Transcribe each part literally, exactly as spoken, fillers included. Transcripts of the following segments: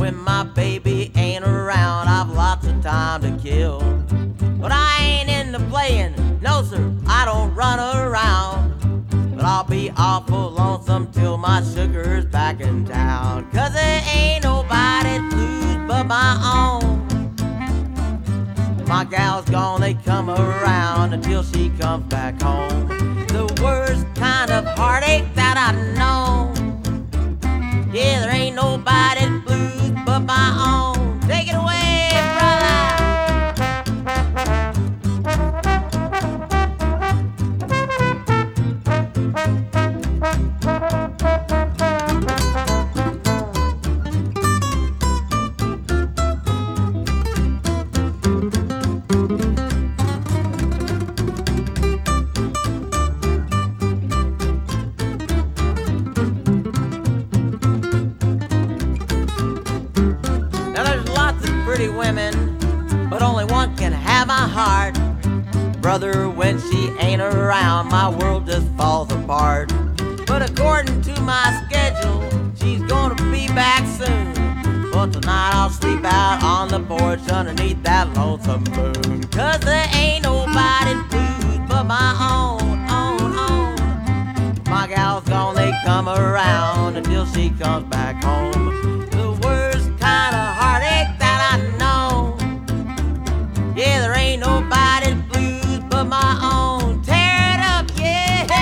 when my baby ain't around, I've lots of time to kill. But I ain't into playing, no sir, I don't run around. But I'll be awful lonesome till my sugar's back in town. Cause there ain't nobody's blues but my own. My gal's gone, they come around until she comes back home. The worst kind of heartache that I know. Yeah, there ain't nobody's blues but my own. Take it away, brother. Pretty women, but only one can have my heart. Brother, when she ain't around, my world just falls apart. But according to my schedule, she's gonna be back soon. But tonight I'll sleep out on the porch underneath that lonesome moon. Cause there ain't nobody's blues but my own, own, own. My gal's gone, they come around until she comes back home. The worst kind of heartache that I know. Yeah, there ain't nobody's blues but my own. Tear it up, yeah.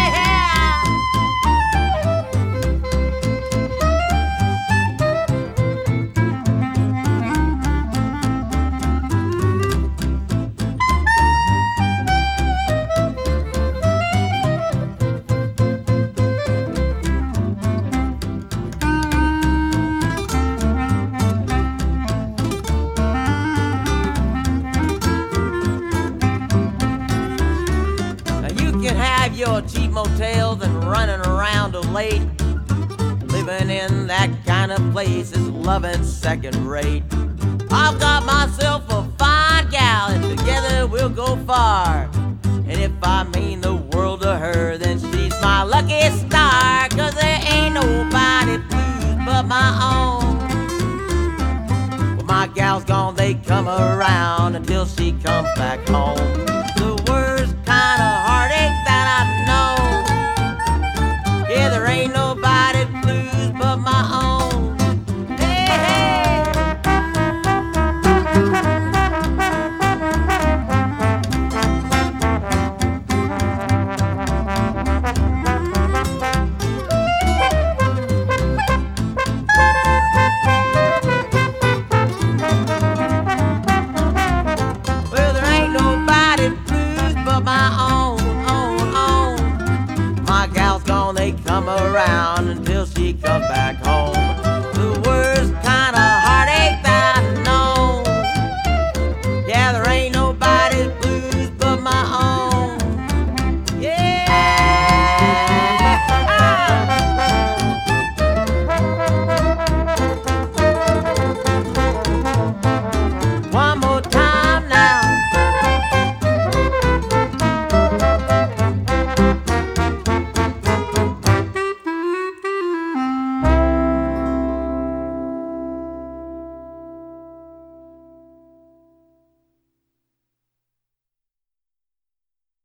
Your cheap motels and running around till late. Living in that kind of place is loving second rate. I've got myself a fine gal and together we'll go far. And if I mean the world to her, then she's my lucky star. Cause there ain't nobody blues but my own. When my gal's gone, they come around until she comes back home.